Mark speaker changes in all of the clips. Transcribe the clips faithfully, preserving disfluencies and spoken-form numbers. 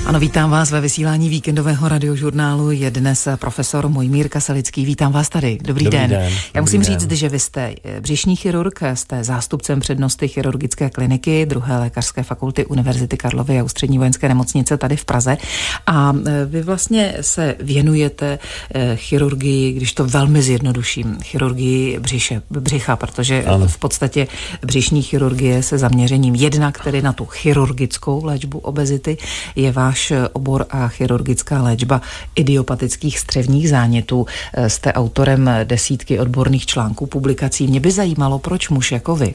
Speaker 1: Ano, vítám vás ve vysílání víkendového radiožurnálu. Je dnes profesor Mojmír Kasalický. Vítám vás tady. Dobrý, Dobrý den. den. Já musím Dobrý říct, den. že vy jste břišní chirurg, jste zástupcem přednosty chirurgické kliniky druhé lékařské fakulty Univerzity Karlovy a Ústřední vojenské nemocnice tady v Praze. A vy vlastně se věnujete chirurgii, když to velmi zjednoduším, chirurgii břiše, břicha, protože ano. v podstatě břišní chirurgie se zaměřením jednak tedy na tu chirurgickou léčbu obezity je váš obor a chirurgická léčba idiopatických střevních zánětů. Jste autorem desítky odborných článků, publikací. Mě by zajímalo, proč muž jako vy,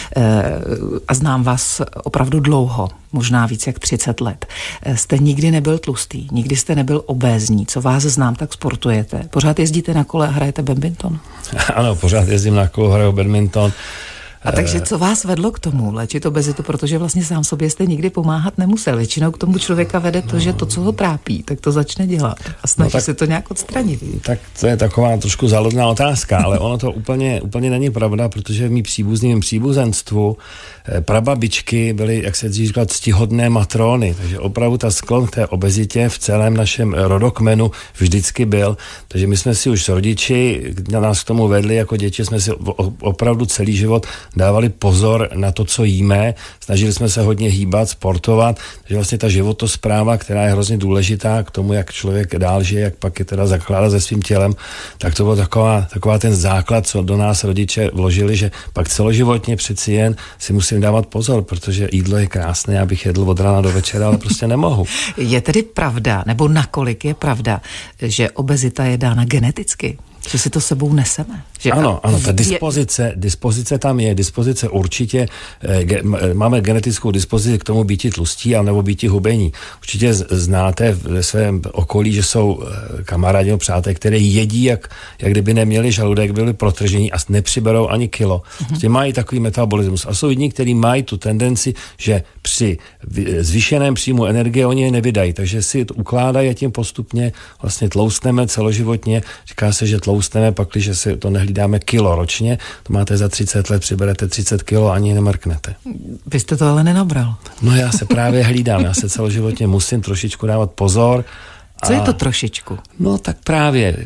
Speaker 1: a znám vás opravdu dlouho, možná víc jak třicet let, jste nikdy nebyl tlustý, nikdy jste nebyl obézní. Co vás znám, tak sportujete. Pořád jezdíte na kole a hrajete badminton?
Speaker 2: Ano, pořád jezdím na kole, hraju badminton.
Speaker 1: A takže co vás vedlo k tomu léčit obezitu, protože vlastně sám sobě jste nikdy pomáhat nemusel. Většinou k tomu člověka vede to, že to, co ho trápí, tak to začne dělat a snaží no tak, se to nějak odstranit.
Speaker 2: Tak to je taková trošku záludná otázka, ale ono to úplně, úplně není pravda, protože v mým příbuzným příbuzenstvu prababičky byly, jak se dřív říkal, ctihodné matrony, takže opravdu ta sklon k té obezitě v celém našem rodokmenu vždycky byl, takže my jsme si už s rodiči, na nás k tomu vedli, jako děti jsme si opravdu celý život dávali pozor na to, co jíme, snažili jsme se hodně hýbat, sportovat, takže vlastně ta životospráva, která je hrozně důležitá k tomu, jak člověk dál žije, jak pak je teda zakládá se svým tělem, tak to byl taková, taková ten základ, co do nás rodiče vložili, že pak celoživotně přeci jen si musím dávat pozor, protože jídlo je krásné, já bych jedl od rána do večera, ale prostě nemohu.
Speaker 1: Je tedy pravda, nebo nakolik je pravda, že obezita je dána geneticky? Že si to sebou neseme. Že
Speaker 2: ano, ano, ta dispozice, je... dispozice tam je, dispozice určitě, ge, máme genetickou dispozici k tomu býti tlustí, nebo býti hubení. Určitě znáte ve svém okolí, že jsou kamarádi nebo přátelé, které jedí, jak, jak kdyby neměli žaludek, byli protržení a nepřiberou ani kilo. Mm-hmm. Mají takový metabolismus. A jsou jedni, kteří mají tu tendenci, že při zvýšeném příjmu energie oni je nevydají, takže si to ukládají a tím postupně vlastně tloustneme celoživotně. Říká se, že tloustneme, pak, když si to nehlídáme kilo ročně, to máte za třicet let, přiberete třicet kilo a ani nemrknete.
Speaker 1: Vy jste to ale nenabral.
Speaker 2: No já se právě hlídám, já se celoživotně musím trošičku dávat pozor.
Speaker 1: Co a, je to trošičku?
Speaker 2: No tak právě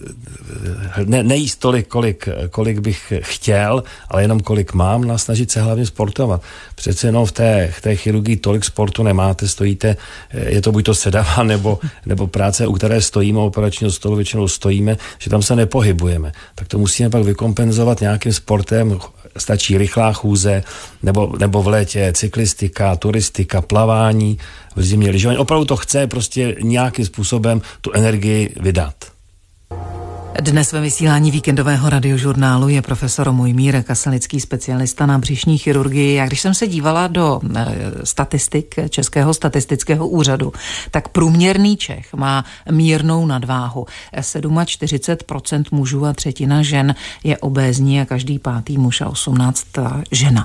Speaker 2: ne, nejíst tolik, kolik, kolik bych chtěl, ale jenom kolik mám, no a snažit se hlavně sportovat. Přece jenom v té, v té chirurgii tolik sportu nemáte, stojíte, je to buď to sedava, nebo, nebo práce, u které stojíme, operačního stolu většinou stojíme, že tam se nepohybujeme. Tak to musíme pak vykompenzovat nějakým sportem, stačí rychlá chůze, nebo, nebo v létě cyklistika, turistika, plavání, v zimě lyžování. Opravdu to chce prostě nějakým způsobem tu energii vydat.
Speaker 1: Dnes ve vysílání víkendového radiožurnálu je profesor Mojmír Kasalický, specialista na břišní chirurgii. A když jsem se dívala do statistik Českého statistického úřadu, tak průměrný Čech má mírnou nadváhu. čtyřicet sedm procent mužů a třetina žen je obézní a každý pátý muž a osmnáct žena.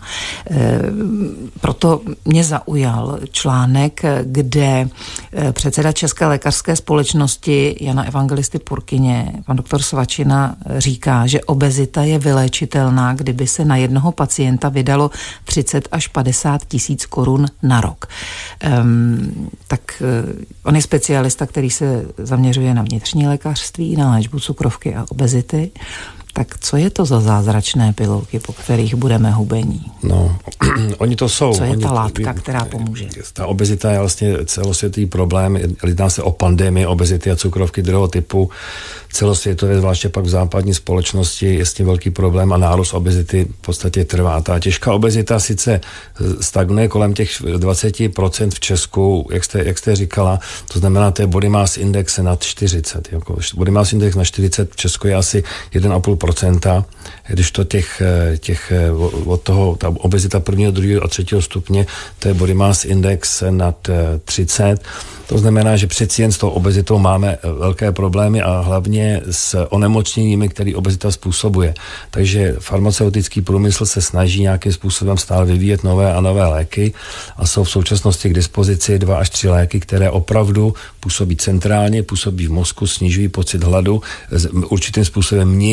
Speaker 1: Proto mě zaujal článek, kde předseda České lékařské společnosti Jana Evangelisty Purkyně, pan doktor Svačina, říká, že obezita je vyléčitelná, kdyby se na jednoho pacienta vydalo třicet až padesát tisíc korun na rok. Um, tak uh, on je specialista, který se zaměřuje na vnitřní lékařství, na léčbu cukrovky a obezity. Tak co je to za zázračné pilulky, po kterých budeme hubení?
Speaker 2: No, oni to jsou.
Speaker 1: Co je
Speaker 2: oni,
Speaker 1: ta látka, která pomůže?
Speaker 2: Ta obezita je vlastně celosvětový problém. Jedná se o pandemii obezity a cukrovky druhého typu. Celosvětově, zvláště pak v západní společnosti, je s tím velký problém a nárůst obezity v podstatě trvá. Ta těžká obezita sice stagnuje kolem těch dvacet procent v Česku, jak jste, jak jste říkala, to znamená, to je body mass index nad čtyřicet. Jako body mass index na čtyřicet v Česku je asi jedna celá pět procenta, když to těch, těch od toho, ta obezita prvního, druhého a třetího stupně, to je body mass index nad třicet. To znamená, že přeci jen s tou obezitou máme velké problémy a hlavně s onemocněními, které obezita způsobuje. Takže farmaceutický průmysl se snaží nějakým způsobem stále vyvíjet nové a nové léky a jsou v současnosti k dispozici dva až tři léky, které opravdu působí centrálně, působí v mozku, snižují pocit hladu, určitým způsobem mění i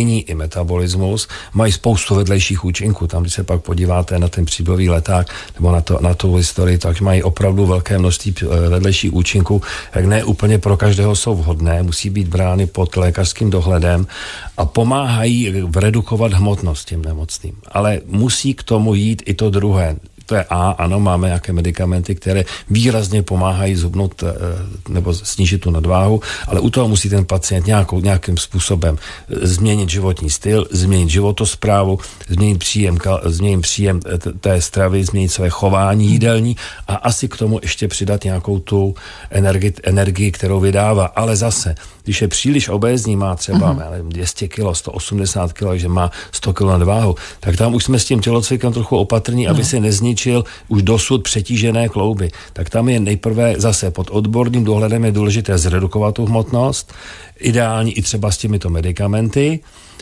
Speaker 2: metabolismus, mají spoustu vedlejších účinků. Tam, když se pak podíváte na ten příběhový leták nebo na, to, na tu historii, tak mají opravdu velké množství vedlejších účinků, jak ne úplně pro každého jsou vhodné, musí být brány pod lékařským dohledem a pomáhají redukovat hmotnost těm nemocným. Ale musí k tomu jít i to druhé. To je A, ano, máme nějaké medicamenty, které výrazně pomáhají zhubnout nebo snížit tu nadváhu, ale u toho musí ten pacient nějakou, nějakým způsobem změnit životní styl, změnit životosprávu, změnit příjem, změnit příjem té stravy, změnit své chování jídelní a asi k tomu ještě přidat nějakou tu energii, energii kterou vydává. Ale zase, když je příliš obézní, má třeba uh-huh. dvě stě kilo, sto osmdesát kilo, že má sto kilo nadváhu, tak tam už jsme s tím tělocvikem trochu opatrní, aby uh-huh. se nezničil už dosud přetížené klouby. Tak tam je nejprve zase pod odborným dohledem je důležité zredukovat tu hmotnost, ideální i třeba s těmito medicamenty,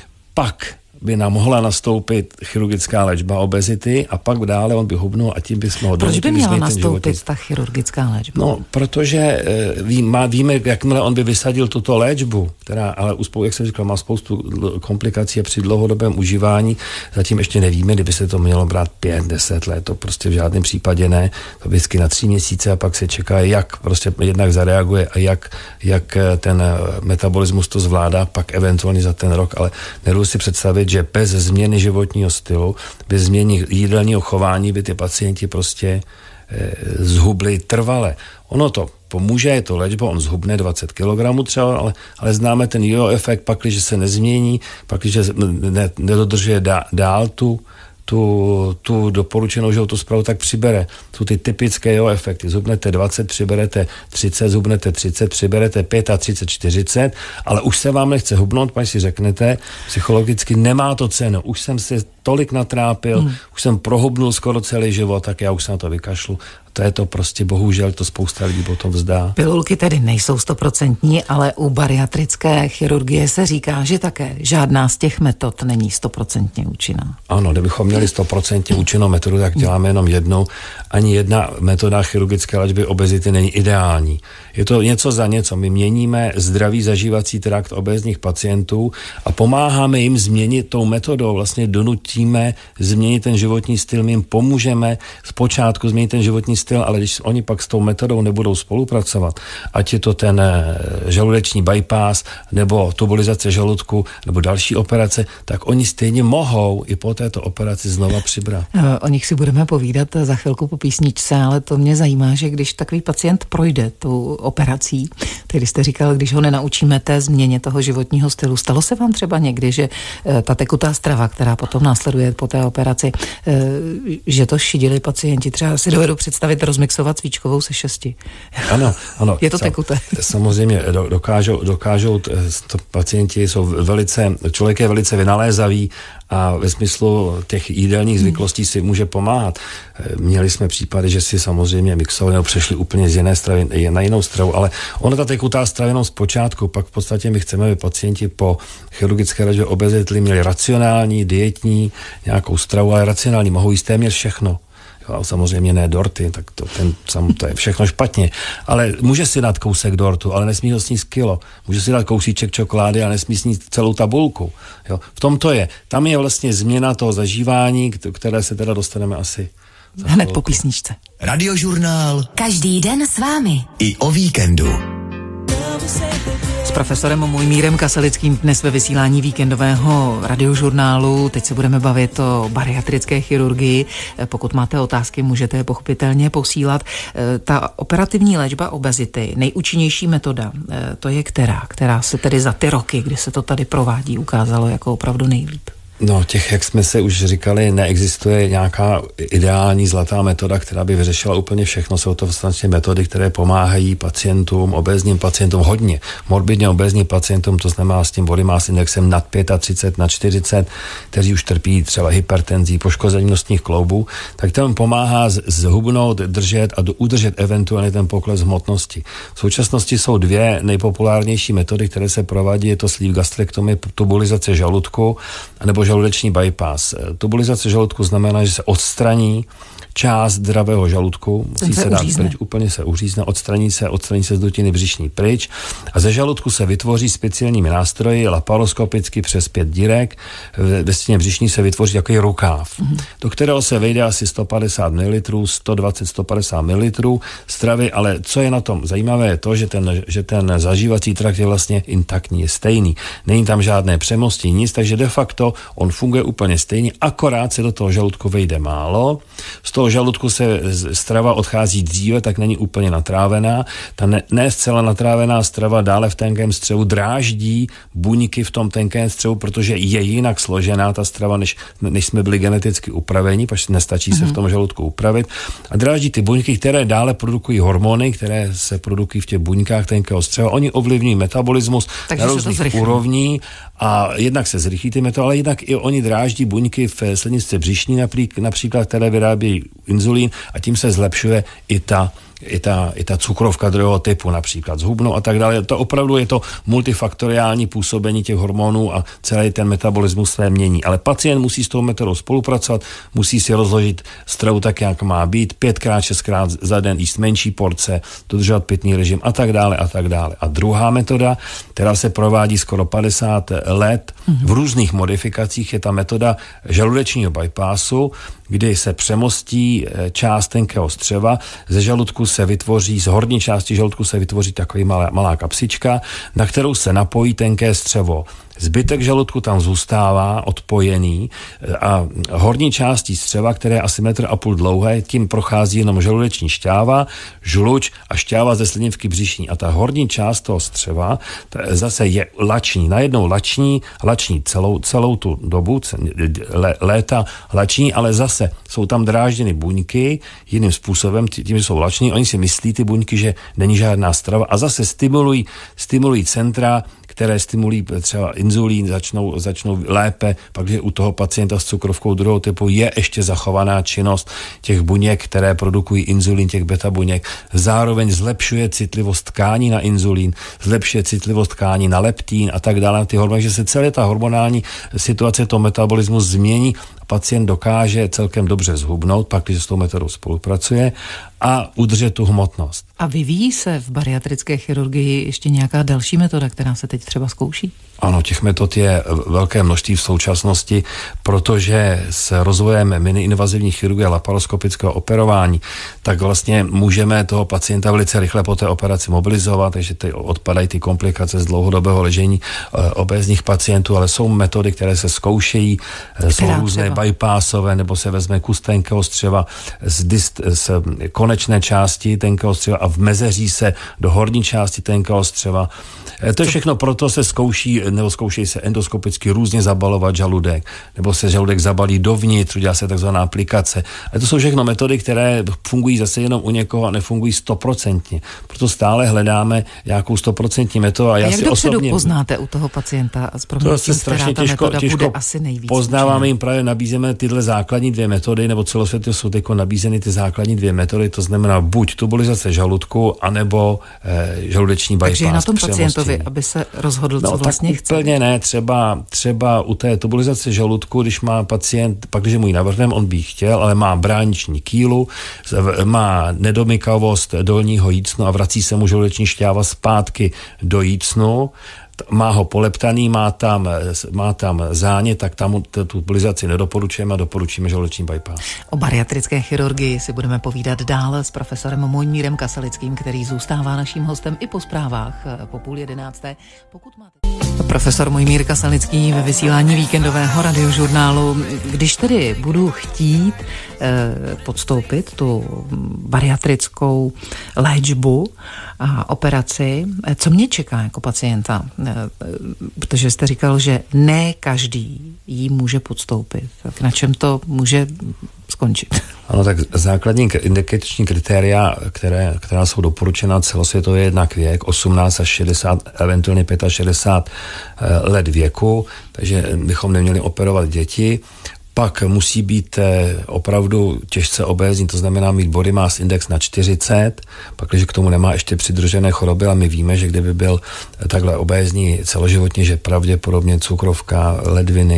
Speaker 2: pak by nám mohla nastoupit chirurgická léčba obezity a pak dále on by hubnul a tím bychom ho
Speaker 1: donutili. Proč by měla nastoupit ta chirurgická léčba?
Speaker 2: No, protože ví, má, víme, jakmile on by vysadil tuto léčbu, která, ale jak jsem říkal, má spoustu komplikací při dlouhodobém užívání, zatím ještě nevíme, kdyby se to mělo brát pět, deset let, to prostě v žádném případě ne, to vždycky na tři měsíce a pak se čeká, jak prostě jednak zareaguje a jak, jak ten metabolismus to zvládá, pak eventuálně za ten rok, ale nebudu si představit, že bez změny životního stylu, bez změny jídelního chování by ty pacienti prostě e, zhubli trvale. Ono to pomůže, je to léčba, on zhubne dvacet kilogramů třeba, ale, ale známe ten jo efekt, pak, když se nezmění, pak, když ne, nedodržuje dá, dál tu Tu, tu doporučenou životní správu, tak přibere. Jsou ty typické jo efekty. Zhubnete dvacet, přiberete třicet, zhubnete třicet, přiberete třicet pět, čtyřicet, ale už se vám nechce hubnout, pak si řeknete, psychologicky nemá to cenu. Už jsem se tolik natrápil, hmm. už jsem prohubnul skoro celý život, tak já už se na to vykašlu. To je to prostě, bohužel, to spousta lidí potom vzdá.
Speaker 1: Pilulky tedy nejsou stoprocentní, ale u bariatrické chirurgie se říká, že také žádná z těch metod není stoprocentně účinná.
Speaker 2: Ano, kdybychom měli stoprocentně účinnou metodu, tak děláme jenom jednu. Ani jedna metoda chirurgické léčby obezity není ideální. Je to něco za něco. My měníme zdravý zažívací trakt obézních pacientů a pomáháme jim změnit tou metodou. Vlastně donutíme změnit ten životní styl. My jim pomůžeme zpočátku změnit ten životní styl, ale když oni pak s tou metodou nebudou spolupracovat, ať je to ten žaludeční bypass, nebo tubulizace žaludku, nebo další operace, tak oni stejně mohou i po této operaci znova přibrat.
Speaker 1: O nich si budeme povídat za chvilku po písničce, ale to mě zajímá, že když takový pacient projde tou operací, tedy jste říkal, když ho nenaučíme té změně toho životního stylu, stalo se vám třeba někdy, že ta tekutá strava, která potom následuje po té operaci, že to šidili pacienti, třeba si dovedu představit rozmixovat svíčkovou se šesti.
Speaker 2: Ano, ano.
Speaker 1: Je to tekuté.
Speaker 2: Samozřejmě dokážou, dokážou to pacienti jsou velice, člověk je velice vynalézavý a ve smyslu těch jídelních zvyklostí si může pomáhat. Měli jsme případy, že si samozřejmě mixovali nebo přešli úplně z jiné stravy na jinou stravu, ale ona ta tekutá strava jenom zpočátku, pak v podstatě my chceme, aby pacienti po chirurgické léčbě obezity měli racionální, dietní, nějakou stravu, ale racionální, mohou jíst téměř všechno. Jo, samozřejmě ne dorty, tak to, ten, sam, to je všechno špatně. Ale může si dát kousek dortu, ale nesmí ho sníst kilo. Může si dát kousíček čokolády, ale nesmí sníst celou tabulku. Jo, v tom to je. Tam je vlastně změna toho zažívání, které se teda dostaneme asi
Speaker 1: hned po písničce.
Speaker 3: Radiožurnál.
Speaker 4: Každý den s vámi.
Speaker 3: I o víkendu.
Speaker 1: S profesorem Mojmírem Kasalickým dnes ve vysílání víkendového radiožurnálu. Teď se budeme bavit o bariatrické chirurgii. Pokud máte otázky, můžete je pochopitelně posílat. Ta operativní léčba obezity, nejúčinnější metoda, to je která? Která se tedy za ty roky, kdy se to tady provádí, ukázalo jako opravdu nejlíp?
Speaker 2: No, těch, jak jsme se už říkali, neexistuje nějaká ideální zlatá metoda, která by vyřešila úplně všechno. Jsou to vlastně metody, které pomáhají pacientům, obézním pacientům hodně. Morbidně obézním pacientům, to znamená s tím body mass indexem nad třicet pět, nad čtyřicet, kteří už trpí třeba hypertenzí, poškození nosních kloubů, tak tam pomáhá zhubnout, držet a udržet eventuálně ten pokles hmotnosti. V současnosti jsou dvě nejpopulárnější metody, které se provádí, je to sleeve gastrektomie, tubulizace žaludku, nebo žaludeční bypass. Tubulizace žaludku znamená, že se odstraní část zdravého žaludku, musí
Speaker 1: se
Speaker 2: se dát
Speaker 1: uřízne.
Speaker 2: pryč, úplně se uřízne, odstraní se, odstraní se z dutiny břišní pryč a ze žaludku se vytvoří speciálními nástroji, laparoskopicky přes pět dírek, ve stěně břišní se vytvoří takový rukáv, mm-hmm. do kterého se vejde asi sto padesát mililitrů, sto dvacet až sto padesát mililitrů stravy, ale co je na tom zajímavé je to, že ten, že ten zažívací trakt je vlastně intaktní, je stejný. Není tam žádné přemostí, nic, takže de facto on funguje úplně stejně, akorát se do toho žaludku vejde málo. Z toho žaludku se strava odchází dříve, tak není úplně natrávená. Ta ne, ne zcela natrávená strava dále v tenkém střevu dráždí buňky v tom tenkém střevu, protože je jinak složená ta strava, než, než jsme byli geneticky upraveni, protože nestačí mm-hmm. se v tom žaludku upravit. A dráždí ty buňky, které dále produkují hormony, které se produkují v těch buňkách tenkého střeva. Oni ovlivňují metabolismus
Speaker 1: takže
Speaker 2: na různých úrovní a jednak se zrychlí ty metabolismy, ale jednak i oni dráždí buňky v sledničce břišní například, které vyrábějí inzulín a tím se zlepšuje i ta I ta, i ta cukrovka druhého typu, například zhubnou a tak dále. To opravdu je to multifaktoriální působení těch hormonů a celý ten metabolismus se mění. Ale pacient musí s tou metodou spolupracovat, musí si rozložit stravu tak, jak má být, pětkrát, šestkrát za den jíst menší porce, dodržovat pitný režim a tak dále a tak dále. A druhá metoda, která se provádí skoro padesát let v různých modifikacích, je ta metoda žaludečního bypassu, kdy se přemostí část tenkého střeva, ze žaludku se vytvoří, z horní části žaludku se vytvoří takový malá, malá kapsička, na kterou se napojí tenké střevo. Zbytek žaludku tam zůstává odpojený a horní částí střeva, které je asi metr a půl dlouhé, tím prochází jenom žaludeční šťáva, žluč a šťáva ze slinivky břišní. A ta horní část toho střeva zase je lační. Najednou lační, lační celou, celou tu dobu, léta lační, ale zase jsou tam drážděny buňky jiným způsobem, tím, že jsou lační. Oni si myslí, ty buňky, že není žádná strava a zase stimulují, stimulují centra, které stimulují třeba inzulín, začnou, začnou lépe, pak, že u toho pacienta s cukrovkou druhého typu je ještě zachovaná činnost těch buněk, které produkují inzulín, těch beta buněk. Zároveň zlepšuje citlivost tkání na inzulín, zlepšuje citlivost tkání na leptín a tak dále, na ty hormony, že se celé ta hormonální situace toho metabolismu změní. Pacient dokáže celkem dobře zhubnout, pak, když s tou metodou spolupracuje a udržet tu hmotnost.
Speaker 1: A vyvíjí se v bariatrické chirurgii ještě nějaká další metoda, která se teď třeba zkouší?
Speaker 2: Ano, těch metod je velké množství v současnosti, protože s rozvojem miniinvazivní chirurgie a laparoskopického operování, tak vlastně můžeme toho pacienta velice rychle po té operaci mobilizovat, takže ty odpadají ty komplikace z dlouhodobého ležení e, obézních pacientů, ale jsou metody, které se zkoušejí, e, jsou různé bypassové, nebo se vezme kus tenkého střeva z, dist, z konečné části tenkého střeva a vmezeří se do horní části tenkého střeva. E, to je všechno, proto se zkouší nebo zkoušejí se endoskopicky různě zabalovat žaludek, nebo se žaludek zabalí dovnitř, dělá se takzvaná aplikace. A to jsou všechno metody, které fungují zase jenom u někoho a nefungují stoprocentně. Proto stále hledáme nějakou stoprocentní metodu. A,
Speaker 1: a
Speaker 2: já
Speaker 1: jak
Speaker 2: si
Speaker 1: dopředu
Speaker 2: osobně
Speaker 1: poznáte u toho pacienta s
Speaker 2: proměnutím, která ta těžko,
Speaker 1: metoda
Speaker 2: těžko
Speaker 1: bude asi nejvíc
Speaker 2: poznáváme jim, právě nabízíme tyhle základní dvě metody, nebo celosvětově jsou teď nabízeny ty základní dvě metody, to znamená buď tubulizace žaludku, anebo eh, žaludeční bypass.
Speaker 1: Takže je na tom pacientovi, aby se rozhodl, co
Speaker 2: no,
Speaker 1: vlastně chce.
Speaker 2: Úplně ne, třeba, třeba u té tubulizace žaludku, když má pacient, pak když mu ji navrhneme, on by ji chtěl, ale má brániční kýlu, má nedomykavost dolního jícnu a vrací se mu žaludeční šťáva zpátky do jícnu, má ho poleptaný, má tam, má tam zánět, tak tam tu tubulizaci nedoporučujeme a doporučíme žaludeční bypass.
Speaker 1: O bariatrické chirurgii si budeme povídat dál s profesorem Mojmírem Kasalickým, který zůstává naším hostem i po zprávách po půl jedenácté. Pokud máte... Profesor Mojmír Kasalický ve vysílání víkendového radiožurnálu. Když tedy budu chtít eh, podstoupit tu bariatrickou léčbu a operaci, co mě čeká jako pacienta? Eh, protože jste říkal, že ne každý ji může podstoupit. Tak na čem to může skončit?
Speaker 2: Ano, tak základní indikační kritéria, které, která jsou doporučena celosvětově, jednak věk, osmnáct až šedesát, eventuálně šedesát pět let věku, takže bychom neměli operovat děti. Pak musí být opravdu těžce obézní, to znamená mít body mass index na čtyřicet, pak když k tomu nemá ještě přidružené choroby, a my víme, že kdyby byl takhle obézní celoživotně, že pravděpodobně cukrovka, ledviny,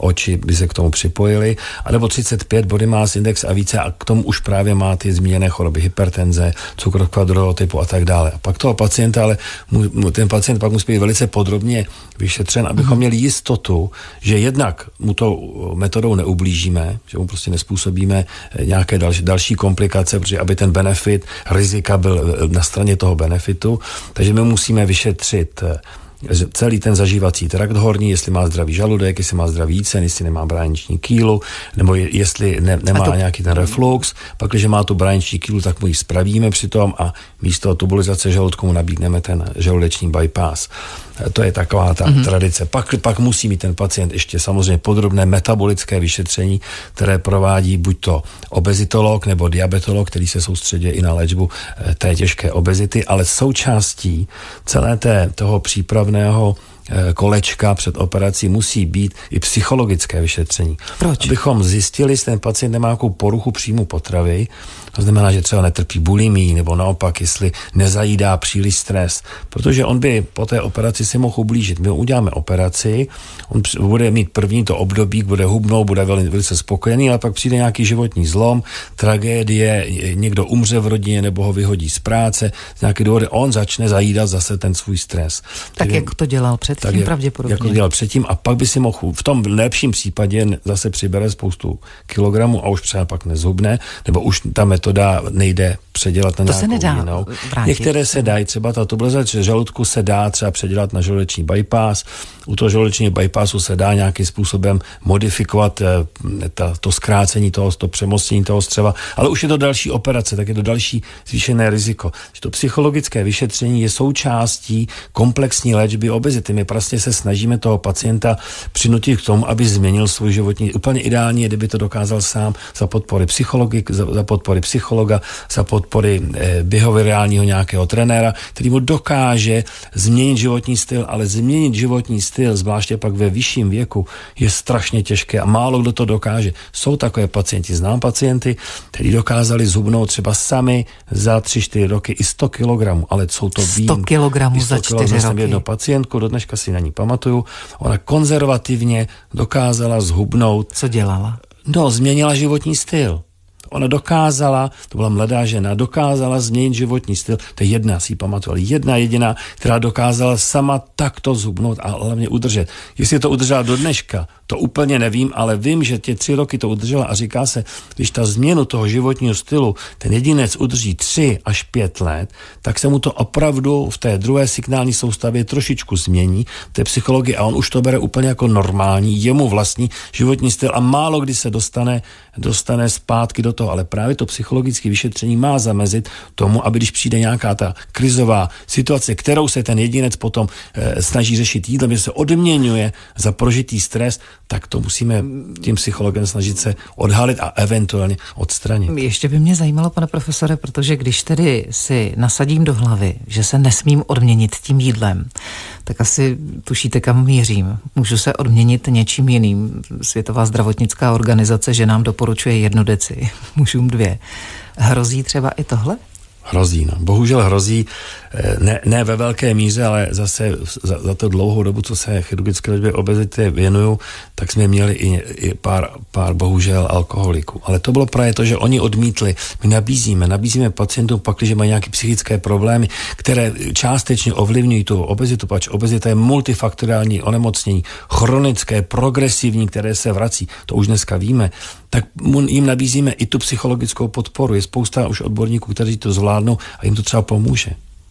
Speaker 2: oči by se k tomu připojili, anebo třicet pět body mass index a více a k tomu už právě má ty zmíněné choroby, hypertenze, cukrovka druhého typu a tak dále. A pak toho pacienta, ale mu, ten pacient pak musí být velice podrobně vyšetřen, abychom měli jistotu, že jednak mu to metodou neublížíme, že mu prostě nespůsobíme nějaké další, další komplikace, protože aby ten benefit, rizika byl na straně toho benefitu, takže my musíme vyšetřit celý ten zažívací trakt horní, jestli má zdravý žaludek, jestli má zdravý jícen, jestli nemá brániční kýlu, nebo je, jestli ne, nemá to... nějaký ten reflux. Pak, když má tu brániční kýlu, tak mu ji spravíme přitom a místo tubulizace žaludku mu nabídneme ten žaludeční bypass. To je taková ta mm-hmm. tradice. Pak, pak musí mít ten pacient ještě samozřejmě podrobné metabolické vyšetření, které provádí buď to obezitolog nebo diabetolog, který se soustředí i na léčbu té těžké obezity, ale součástí celé té, toho přípravného kolečka před operací musí být i psychologické vyšetření.
Speaker 1: Proč?
Speaker 2: Abychom zjistili, jestli ten pacient nemá nějakou poruchu příjmu potravy, to znamená, že třeba netrpí bulimii, nebo naopak, jestli nezajídá příliš stres, protože on by po té operaci si mohl ublížit. My uděláme operaci, on bude mít první to období, bude hubnout, bude velice spokojený, ale pak přijde nějaký životní zlom, tragédie, někdo umře v rodině, nebo ho vyhodí z práce, z nějaké důvody, on začne zajídat zase ten svůj stres.
Speaker 1: Tak
Speaker 2: Takže,
Speaker 1: jak to dělal předtím
Speaker 2: tak
Speaker 1: pravděpodobně?
Speaker 2: Jak to dělal předtím a pak by si mohl, v tom lepším případě zase přibere spoustu kilogramů a už třeba pak nezhubne, nebo už ta metoda nejde předělat na
Speaker 1: to
Speaker 2: nějakou
Speaker 1: se nedá
Speaker 2: jinou.
Speaker 1: Vrátit.
Speaker 2: Některé se dají, třeba ta tubulizace žaludku se dá třeba předělat na žaludeční bypass. U toho žaludečního bypassu se dá nějakým způsobem modifikovat eh, ta, to zkrácení toho, to přemostění toho střeva, ale už je to další operace, tak je to další zvýšené riziko. Že to psychologické vyšetření je součástí komplexní léčby obezity. My prostě se snažíme toho pacienta přinutit k tomu, aby změnil svůj životní. Úplně ideální je, kdyby to dokázal sám za podpory psychologi, za, za podpory psychologa, za podpory eh, behaviorálního nějakého trenéra, který mu dokáže změnit životní styl, ale změnit životní styl, zvláště pak ve vyšším věku, je strašně těžké a málo kdo to dokáže. Jsou takové pacienti, znám pacienty, kteří dokázali zhubnout třeba sami za tři čtyři roky i sto kilogramů, ale jsou to výjimky.
Speaker 1: sto kilogramů za čtyři roky.
Speaker 2: Jsem jednu pacientku, do dneška si na ní pamatuju, ona konzervativně dokázala zhubnout.
Speaker 1: Co dělala?
Speaker 2: No, změnila životní styl. Ona dokázala, to byla mladá žena, dokázala změnit životní styl, to je jedna, si ji pamatuju, ale jedna jediná, která dokázala sama takto zhubnout a hlavně udržet. Jestli to udržela do dneška, to úplně nevím, ale vím, že tě tři roky to udržela a říká se, když ta změnu toho životního stylu ten jedinec udrží tři až pět let, tak se mu to opravdu v té druhé signální soustavě trošičku změní, v té psychologii a on už to bere úplně jako normální, jemu vlastní životní styl a málo kdy se dostane, dostane zpátky do toho, ale právě to psychologické vyšetření má zamezit tomu, aby když přijde nějaká ta krizová situace, kterou se ten jedinec potom e, snaží řešit jídlem, že se odměňuje za prožitý stres, tak to musíme tím psychologem snažit se odhalit a eventuálně odstranit.
Speaker 1: Ještě by mě zajímalo, pane profesore, protože když tedy si nasadím do hlavy, že se nesmím odměnit tím jídlem, tak asi tušíte, kam mířím. Můžu se odměnit něčím jiným. Světová zdravotnická organizace, že nám doporučuje jednu deci, mužům dvě. Hrozí třeba i tohle?
Speaker 2: Hrozí, no. Bohužel hrozí, ne, ne ve velké míře, ale zase za, za to dlouhou dobu, co se chirurgické léčbě obezity věnuju, tak jsme měli i, i pár, pár bohužel alkoholiků. Ale to bylo právě to, že oni odmítli. My nabízíme, nabízíme pacientům pak, když mají nějaké psychické problémy, které částečně ovlivňují tu obezitu, pač obezita je multifaktoriální onemocnění, chronické, progresivní, které se vrací. To už dneska víme. Tak jim nabízíme i tu psychologickou podporu. Je spousta už odborníků, kteří to zvládnou a jim to třeba pomůže.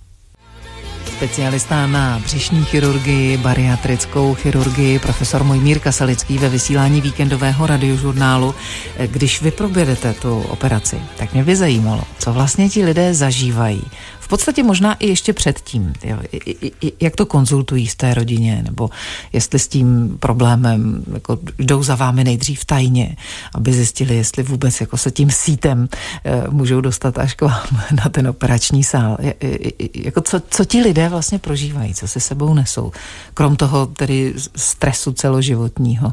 Speaker 1: Specialista na břišní chirurgii, bariatrickou chirurgii, profesor Mojmír Kasalický ve vysílání víkendového radiožurnálu. Když vy probědete tu operaci, tak mě by zajímalo, co vlastně ti lidé zažívají. V podstatě možná i ještě předtím, jo, i, i, jak to konzultují v té rodině, nebo jestli s tím problémem jako jdou za vámi nejdřív tajně, aby zjistili, jestli vůbec jako se tím sítem e, můžou dostat až k vám na ten operační sál. Je, je, jako co, co ti lidé vlastně prožívají, co se sebou nesou, krom toho tedy stresu celoživotního?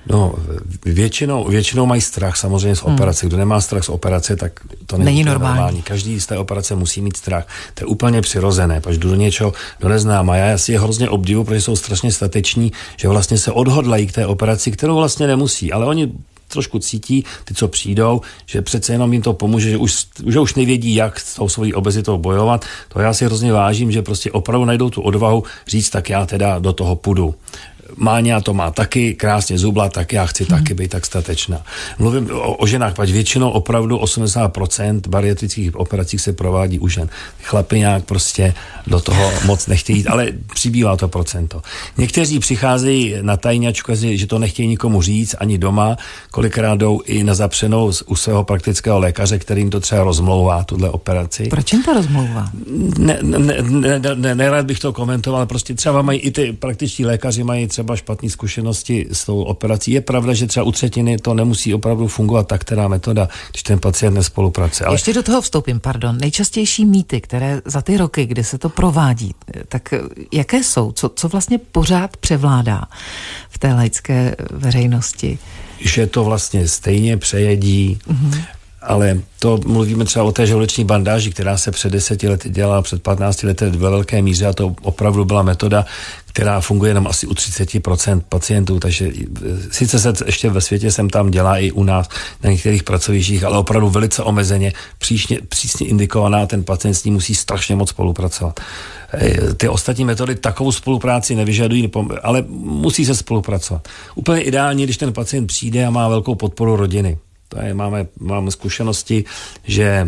Speaker 2: No, většinou, většinou mají strach samozřejmě z operace. Hmm. Kdo nemá strach z operace, tak to není,
Speaker 1: není normální.
Speaker 2: normální. Každý z té operace musí mít strach. To je úplně přirozené, protože jdu do něčeho, kdo neznám. A já si je hrozně obdivu, protože jsou strašně stateční, že vlastně se odhodlají k té operaci, kterou vlastně nemusí, ale oni trošku cítí, ty, co přijdou, že přece jenom jim to pomůže, že už, že už nevědí, jak s tou svojí obezitou bojovat. To já si hrozně vážím, že prostě opravdu najdou tu odvahu říct, tak já teda do toho půjdu. Máňa to má taky krásně zubla, tak já chci hmm. taky být tak statečná. Mluvím o, o ženách, pač většinou opravdu osmdesát procent bariatrických operací se provádí u žen. Chlapi nějak prostě do toho moc nechtějí jít, ale přibývá to procento. Někteří přicházejí na tajňačku, že to nechtějí nikomu říct, ani doma, kolikrát jdou i na zapřenou u svého praktického lékaře, kterým to třeba rozmlouvá, tuhle operaci.
Speaker 1: Proč jim to rozmlouvá?
Speaker 2: Ne, ne, ne, ne, ne, nerad bych to komentoval, prostě třeba mají i ty praktičtí lékaři mají třeba třeba špatné zkušenosti s tou operací. Je pravda, že třeba u třetiny to nemusí opravdu fungovat tak, která metoda, když ten pacient nespolupracuje. Ale...
Speaker 1: Ještě do toho vstoupím, pardon. Nejčastější mýty, které za ty roky, kdy se to provádí, tak jaké jsou? Co, co vlastně pořád převládá v té laické veřejnosti?
Speaker 2: Že to vlastně stejně přejedí, mm-hmm. ale to mluvíme třeba o té žaludeční bandáži, která se před deseti lety dělala, před patnácti lety ve velké míře a to opravdu byla metoda, která funguje jenom asi u třicet procent pacientů, takže sice se ještě ve světě sem tam dělá i u nás na některých pracovištích, ale opravdu velice omezeně, přísně, přísně indikovaná, ten pacient s ní musí strašně moc spolupracovat. Ty ostatní metody takovou spolupráci nevyžadují, ale musí se spolupracovat. Úplně ideální, když ten pacient přijde a má velkou podporu rodiny. To je, máme, máme zkušenosti, že e,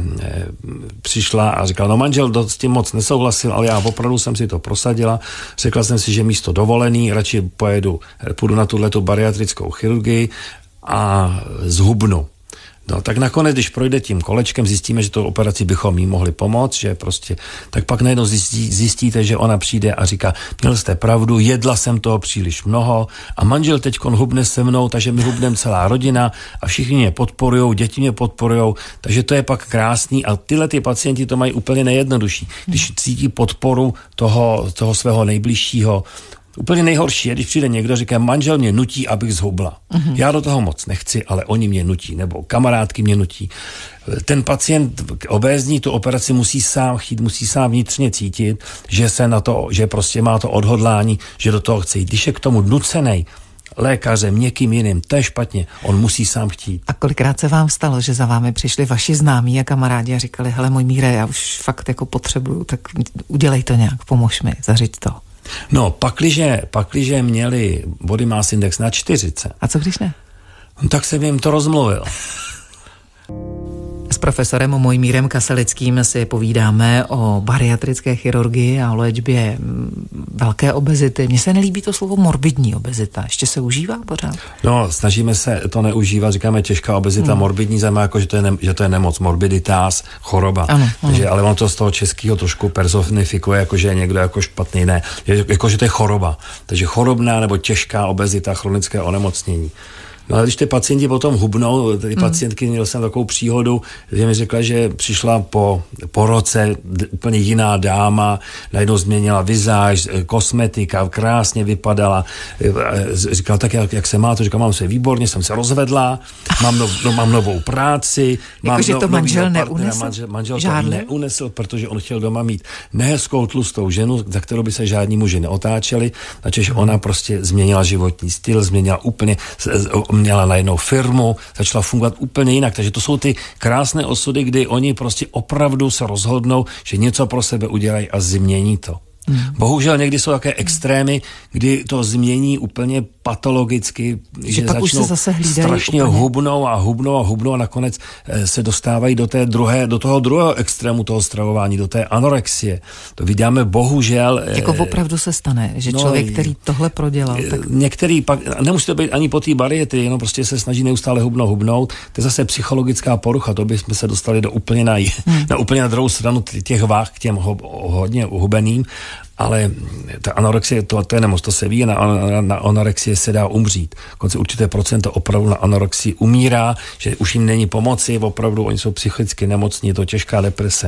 Speaker 2: přišla a říkala, no manžel s tím moc nesouhlasil, ale já opravdu jsem si to prosadila. Řekla jsem si, že místo dovolený radši pojedu, půjdu na tuhletu bariatrickou chirurgii a zhubnu. No, tak nakonec, když projde tím kolečkem, zjistíme, že tou operaci bychom jí mohli pomoct, že prostě, tak pak najednou zjistí, zjistíte, že ona přijde a říká, měl jste pravdu, jedla jsem toho příliš mnoho a manžel teďkon hubne se mnou, takže my hubneme celá rodina a všichni mě podporujou, děti mě podporujou, takže to je pak krásný a tyhle ty pacienti to mají úplně nejjednodušší. Když cítí podporu toho, toho svého nejbližšího. Úplně nejhorší je, když přijde někdo a říká, manžel mě nutí, abych zhubla. Uh-huh. Já do toho moc nechci, ale oni mě nutí, nebo kamarádky mě nutí. Ten pacient obézní tu operaci musí sám chtít, musí sám vnitřně cítit, že se na to, že prostě má to odhodlání, že do toho chce jít. Když je k tomu nucenej lékařem, někým jiným, to je špatně. On musí sám chtít.
Speaker 1: A kolikrát se vám stalo, že za vámi přišli vaši známí a kamarádi a říkali, hele, můj Míre, já už fakt jako potřebuju, tak udělej to nějak, pomož mi, zařiď to.
Speaker 2: No, pakliže, pakliže měli body mass index na čtyřicet.
Speaker 1: A co když ne?
Speaker 2: No, tak jsem jim to rozmluvil.
Speaker 1: S profesorem Mojmírem Kasalickým si povídáme o bariatrické chirurgii a o léčbě velké obezity. Mně se nelíbí to slovo morbidní obezita. Ještě se užívá pořád?
Speaker 2: No, snažíme se to neužívat. Říkáme těžká obezita, hmm. morbidní znamená jako, že to je, ne, že to je nemoc, morbiditas, choroba. Ano, ano. Takže, ale on to z toho českého trošku personifikuje, jako že je někdo jako špatný. Ne, jako, že to je choroba. Takže chorobná nebo těžká obezita, chronické onemocnění. No ale když ty pacienti potom hubnou, ty pacientky, měl jsem takovou příhodu, že mi řekla, že přišla po, po roce úplně jiná dáma, najednou změnila vizáž, kosmetika, krásně vypadala. Říkala tak, jak, jak se má to, říkala, mám se výborně, jsem se rozvedla, mám, no, no, mám novou práci. Mám
Speaker 1: jako, že
Speaker 2: no,
Speaker 1: to manžel neunesl?
Speaker 2: Manžel, manžel to neunesl, protože on chtěl doma mít nehezkou tlustou ženu, za kterou by se žádní muži neotáčeli, načež ona prostě změnila životní styl, změnila úplně měla najednou firmu, začala fungovat úplně jinak. Takže to jsou ty krásné osudy, kdy oni prostě opravdu se rozhodnou, že něco pro sebe udělají a změní to. Hmm. Bohužel někdy jsou také extrémy, kdy to změní úplně patologicky, že, že
Speaker 1: pak
Speaker 2: začnou
Speaker 1: už se zase
Speaker 2: strašně
Speaker 1: úplně.
Speaker 2: hubnou a hubnou a hubnou a nakonec se dostávají do té druhé, do toho druhého extrému toho stravování, do té anorexie. To vidíme bohužel.
Speaker 1: Jako opravdu se stane, že no, člověk, který tohle prodělal, tak...
Speaker 2: Některý pak, nemusí to být ani po té bariatrii, jenom prostě se snaží neustále hubnout, hubnout. To je zase psychologická porucha, to bychom se dostali do úplně na, hmm. na úplně na druhou stranu těch váh k těm ho, hodně hubeným. ale ta anorexie, to, to je nemoc, to se ví, na, na, na anorexie se dá umřít. Konce určité procento opravdu na anorexii umírá, že už jim není pomoci, opravdu oni jsou psychicky nemocní, je to těžká deprese.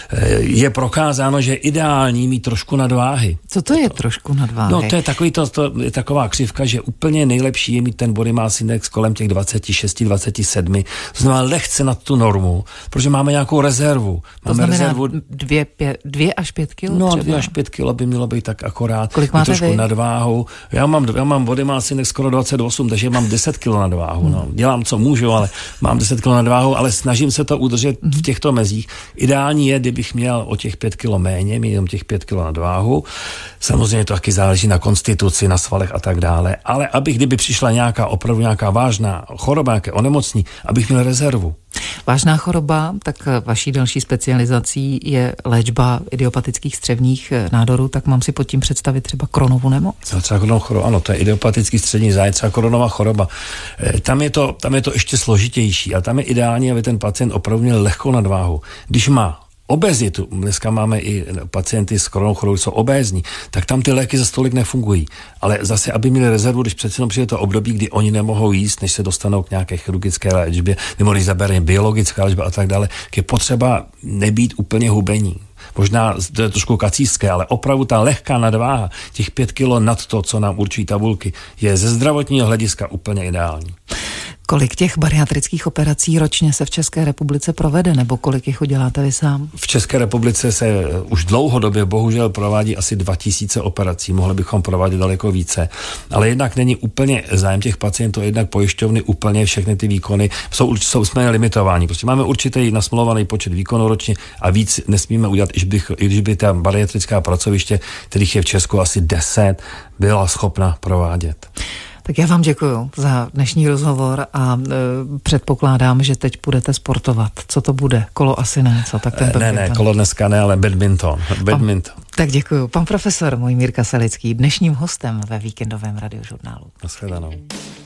Speaker 2: Je prokázáno, že je ideální mít trošku nadváhy.
Speaker 1: Co to je trošku nadváhy?
Speaker 2: No to je, takový to, to je taková křivka, že úplně nejlepší je mít ten body mass index kolem těch dvacet šest, dvacet sedm, to znamená lehce nad tu normu, protože máme nějakou rezervu.
Speaker 1: To
Speaker 2: máme
Speaker 1: znamená
Speaker 2: rezervu,
Speaker 1: dvě, pě, dvě až pět kilo?
Speaker 2: No
Speaker 1: třeba?
Speaker 2: dvě až pět kilo by mělo být tak akorát.
Speaker 1: Kolik máte
Speaker 2: trošku
Speaker 1: vy?
Speaker 2: Nadváhu. Já mám, já mám body mass index skoro dvacet osm, takže mám deset kilo nadváhu. Hmm. No. Dělám, co můžu, ale mám deset kilo nadváhu, ale snažím se to udržet v těchto mezích. Ideální je, kdybych měl o těch pět kilo méně, mít jenom těch pět kilo nadváhu. Samozřejmě to taky záleží na konstituci, na svalech a tak dále, ale abych, kdyby přišla nějaká opravdu nějaká vážná choroba, nějaké onemocní, abych měl rezervu.
Speaker 1: Vážná choroba, tak vaší další specializací je léčba idiopatických střevních nádorů, tak mám si pod tím představit třeba Crohnovu nemoc?
Speaker 2: No, třeba Crohnovu choroba, ano, to je idiopatický střední zánět, třeba Crohnova choroba. Tam je, to, tam je to ještě složitější a tam je ideální, aby ten pacient opravdu měl lehkou nadváhu. Když má obezitu, dneska máme i pacienty s Crohnovou chorobou, jsou obézní, tak tam ty léky za stolik nefungují. Ale zase, aby měli rezervu, když přece jenom přijde to období, kdy oni nemohou jíst, než se dostanou k nějaké chirurgické léčbě, nebo když zabere biologická léčba a tak dále, je potřeba nebýt úplně hubení. Možná to je trošku kacířské, ale opravdu ta lehká nadváha, těch pět kilo nad to, co nám určují tabulky, je ze zdravotního hlediska úplně ideální.
Speaker 1: Kolik těch bariatrických operací ročně se v České republice provede, nebo kolik jich uděláte vy sám?
Speaker 2: V České republice se už dlouhodobě bohužel provádí asi dva tisíce operací, mohli bychom provádět daleko více, ale jednak není úplně zájem těch pacientů, jednak pojišťovny úplně všechny ty výkony, jsou, jsou jsme limitováni, prostě máme určitý nasmlouvaný počet výkonů ročně a víc nesmíme udělat, i když, i když by ta bariatrická pracoviště, kterých je v Česku asi deset, byla schopna provádět.
Speaker 1: Tak já vám děkuju za dnešní rozhovor a e, předpokládám, že teď budete sportovat. Co to bude? Kolo asi ne, co? Tak ten
Speaker 2: ne, ne, kolo dneska ne, ale badminton. badminton.
Speaker 1: Pan, tak děkuju. Pan profesor Mojmír Kasalický, dnešním hostem ve víkendovém radiožurnálu.
Speaker 2: Naschledanou.